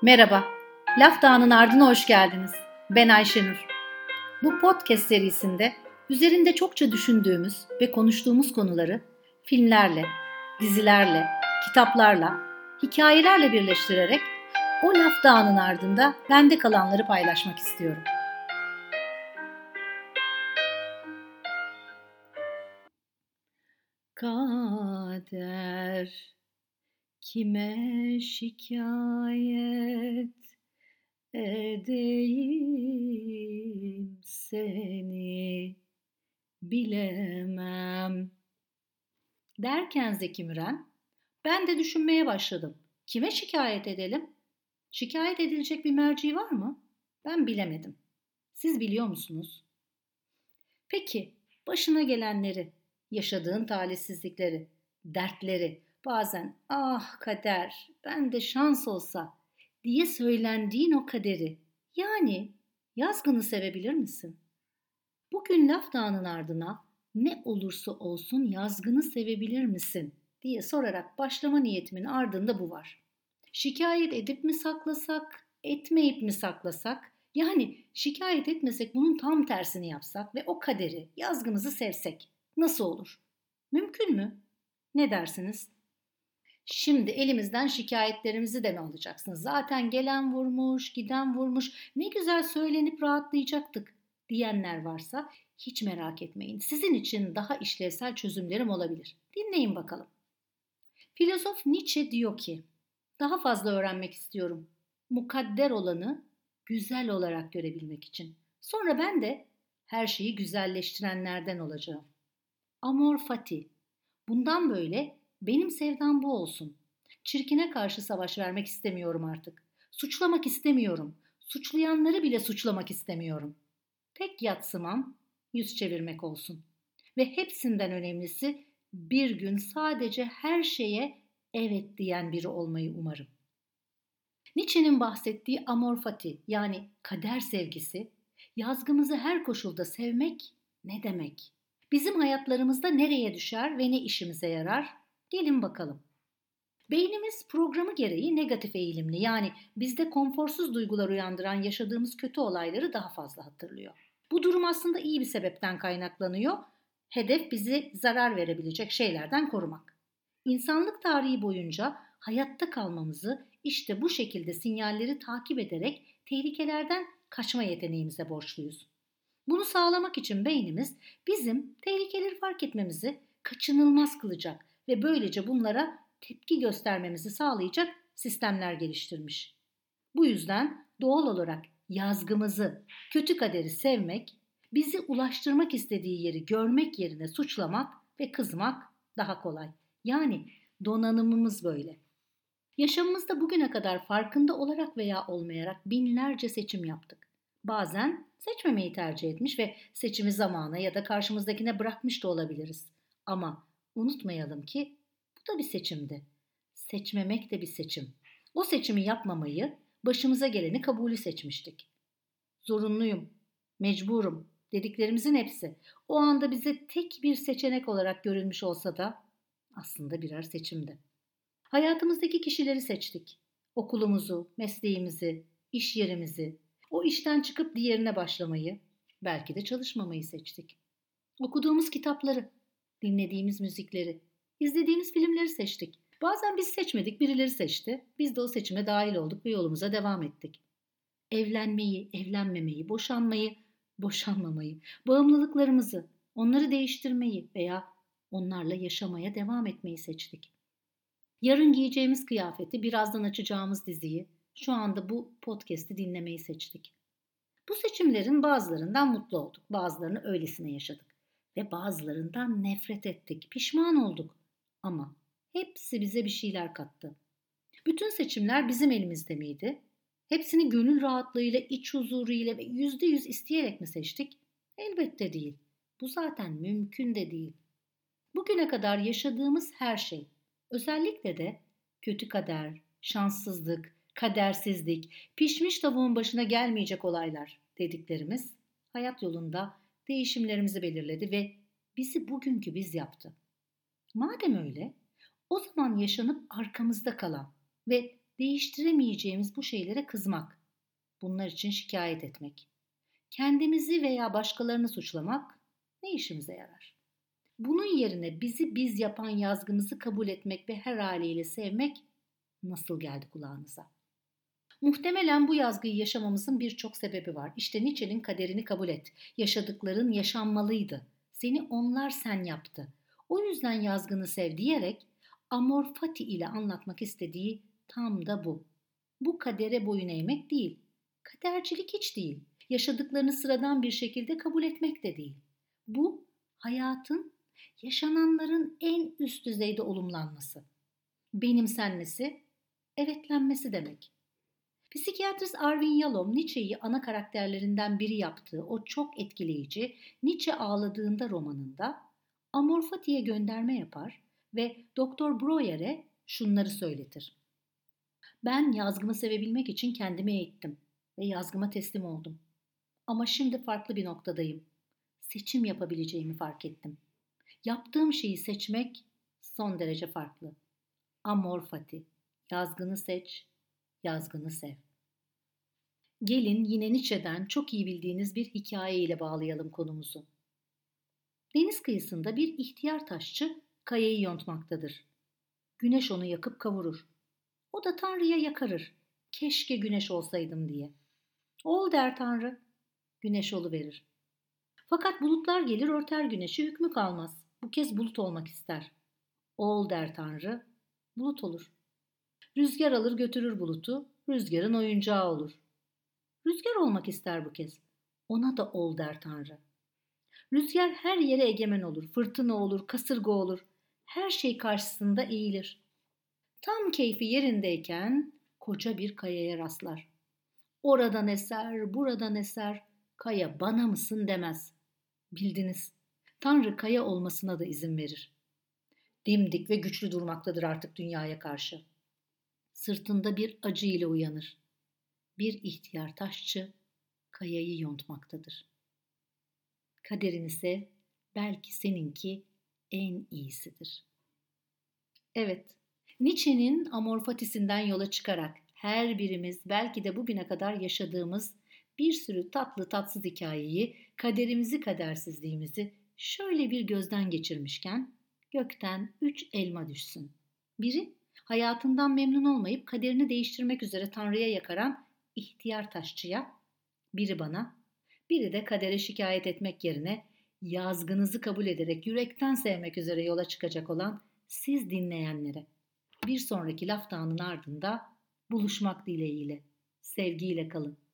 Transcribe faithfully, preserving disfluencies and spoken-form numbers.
Merhaba, Laf Dağı'nın ardına hoş geldiniz. Ben Ayşenur. Bu podcast serisinde üzerinde çokça düşündüğümüz ve konuştuğumuz konuları filmlerle, dizilerle, kitaplarla, hikayelerle birleştirerek o Laf Dağı'nın ardında bende kalanları paylaşmak istiyorum. Kader kime şikayet edeyim seni bilemem. Derken Zeki Müren, ben de düşünmeye başladım. Kime şikayet edelim? Şikayet edilecek bir merci var mı? Ben bilemedim. Siz biliyor musunuz? Peki, başına gelenleri, yaşadığın talihsizlikleri, dertleri, bazen ah kader, ben de şans olsa diye söylendiğin o kaderi, yani yazgını sevebilir misin? Bugün Laf Dağı'nın ardına ne olursa olsun yazgını sevebilir misin diye sorarak başlama niyetimin ardında bu var. Şikayet edip mi saklasak, etmeyip mi saklasak? Yani şikayet etmesek bunun tam tersini yapsak ve o kaderi, yazgımızı sevsek nasıl olur? Mümkün mü? Ne dersiniz? Şimdi elimizden şikayetlerimizi de mi alacaksınız? Zaten gelen vurmuş, giden vurmuş. Ne güzel söylenip rahatlayacaktık diyenler varsa hiç merak etmeyin. Sizin için daha işlevsel çözümlerim olabilir. Dinleyin bakalım. Filozof Nietzsche diyor ki, daha fazla öğrenmek istiyorum. Mukadder olanı güzel olarak görebilmek için. Sonra ben de her şeyi güzelleştirenlerden olacağım. Amor fati. Bundan böyle benim sevdam bu olsun. Çirkine karşı savaş vermek istemiyorum artık. Suçlamak istemiyorum. Suçlayanları bile suçlamak istemiyorum. Tek yatsımam yüz çevirmek olsun. Ve hepsinden önemlisi bir gün sadece her şeye evet diyen biri olmayı umarım. Nietzsche'nin bahsettiği amor fati yani kader sevgisi, yazgımızı her koşulda sevmek ne demek? Bizim hayatlarımızda nereye düşer ve ne işimize yarar? Gelin bakalım. Beynimiz programı gereği negatif eğilimli, yani bizde konforsuz duygular uyandıran yaşadığımız kötü olayları daha fazla hatırlıyor. Bu durum aslında iyi bir sebepten kaynaklanıyor. Hedef bizi zarar verebilecek şeylerden korumak. İnsanlık tarihi boyunca hayatta kalmamızı işte bu şekilde sinyalleri takip ederek tehlikelerden kaçma yeteneğimize borçluyuz. Bunu sağlamak için beynimiz bizim tehlikeleri fark etmemizi kaçınılmaz kılacak ve böylece bunlara tepki göstermemizi sağlayacak sistemler geliştirmiş. Bu yüzden doğal olarak yazgımızı, kötü kaderi sevmek, bizi ulaştırmak istediği yeri görmek yerine suçlamak ve kızmak daha kolay. Yani donanımımız böyle. Yaşamımızda bugüne kadar farkında olarak veya olmayarak binlerce seçim yaptık. Bazen seçmemeyi tercih etmiş ve seçimi zamana ya da karşımızdakine bırakmış da olabiliriz. Ama unutmayalım ki bu da bir seçimdi. Seçmemek de bir seçim. O seçimi yapmamayı, başımıza geleni kabulü seçmiştik. Zorunluyum, mecburum dediklerimizin hepsi o anda bize tek bir seçenek olarak görünmüş olsa da aslında birer seçimdi. Hayatımızdaki kişileri seçtik. Okulumuzu, mesleğimizi, iş yerimizi, o işten çıkıp diğerine başlamayı, belki de çalışmamayı seçtik. Okuduğumuz kitapları, dinlediğimiz müzikleri, izlediğimiz filmleri seçtik. Bazen biz seçmedik, birileri seçti. Biz de o seçime dahil olduk ve yolumuza devam ettik. Evlenmeyi, evlenmemeyi, boşanmayı, boşanmamayı, bağımlılıklarımızı, onları değiştirmeyi veya onlarla yaşamaya devam etmeyi seçtik. Yarın giyeceğimiz kıyafeti, birazdan açacağımız diziyi, şu anda bu podcast'i dinlemeyi seçtik. Bu seçimlerin bazılarından mutlu olduk, bazılarını öylesine yaşadık ve bazılarından nefret ettik, pişman olduk. Ama hepsi bize bir şeyler kattı. Bütün seçimler bizim elimizde miydi? Hepsini gönül rahatlığıyla, iç huzuruyla ve yüzde yüz isteyerek mi seçtik? Elbette değil. Bu zaten mümkün de değil. Bugüne kadar yaşadığımız her şey, özellikle de kötü kader, şanssızlık, kadersizlik, pişmiş tavuğun başına gelmeyecek olaylar dediklerimiz hayat yolunda değişimlerimizi belirledi ve bizi bugünkü biz yaptı. Madem öyle, o zaman yaşanıp arkamızda kalan ve Değiştiremeyeceğimiz bu şeylere kızmak, bunlar için şikayet etmek, kendimizi veya başkalarını suçlamak ne işimize yarar? Bunun yerine bizi biz yapan yazgımızı kabul etmek ve her haliyle sevmek nasıl geldi kulağınıza? Muhtemelen bu yazgıyı yaşamamızın birçok sebebi var. İşte Nietzsche'nin kaderini kabul et. Yaşadıkların yaşanmalıydı. Seni onlar sen yaptı. O yüzden yazgını sev diyerek amor fati ile anlatmak istediği tam da bu. Bu kadere boyun eğmek değil. Kadercilik hiç değil. Yaşadıklarını sıradan bir şekilde kabul etmek de değil. Bu hayatın, yaşananların en üst düzeyde olumlanması. Benimsenmesi, evetlenmesi demek. Psikiyatrist Arvin Yalom, Nietzsche'yi ana karakterlerinden biri yaptığı o çok etkileyici Nietzsche Ağladığında romanında Amor Fati'ye gönderme yapar ve Doktor Breuer'e şunları söyletir. Ben yazgımı sevebilmek için kendimi eğittim ve yazgıma teslim oldum. Ama şimdi farklı bir noktadayım. Seçim yapabileceğimi fark ettim. Yaptığım şeyi seçmek son derece farklı. Amor Fati, yazgını seç, yazgını sev. Gelin yine Nietzsche'den çok iyi bildiğiniz bir hikaye ile bağlayalım konumuzu. Deniz kıyısında bir ihtiyar taşçı kayayı yontmaktadır. Güneş onu yakıp kavurur. O da Tanrı'ya yakarır. Keşke güneş olsaydım diye. Ol der Tanrı. Güneş oluverir. Fakat bulutlar gelir örter güneşi, hükmü kalmaz. Bu kez bulut olmak ister. Ol der Tanrı. Bulut olur. Rüzgar alır götürür bulutu. Rüzgarın oyuncağı olur. Rüzgar olmak ister bu kez. Ona da ol der Tanrı. Rüzgar her yere egemen olur. Fırtına olur, kasırga olur. Her şey karşısında eğilir. Tam keyfi yerindeyken koca bir kayaya rastlar. Oradan eser, buradan eser. Kaya bana mısın demez. Bildiniz. Tanrı kaya olmasına da izin verir. Dimdik ve güçlü durmaktadır artık dünyaya karşı. Sırtında bir acı ile uyanır. Bir ihtiyar taşçı kayayı yontmaktadır. Kaderini sev, belki seninki en iyisidir. Evet, Nietzsche'nin Amor Fati'sinden yola çıkarak her birimiz belki de bugüne kadar yaşadığımız bir sürü tatlı tatsız hikayeyi, kaderimizi kadersizliğimizi şöyle bir gözden geçirmişken gökten üç elma düşsün. Biri hayatından memnun olmayıp kaderini değiştirmek üzere Tanrı'ya yakaran ihtiyar taşçıya, biri bana, biri de kadere şikayet etmek yerine yazgınızı kabul ederek yürekten sevmek üzere yola çıkacak olan siz dinleyenlere. Bir sonraki laftanın ardında buluşmak dileğiyle, sevgiyle kalın.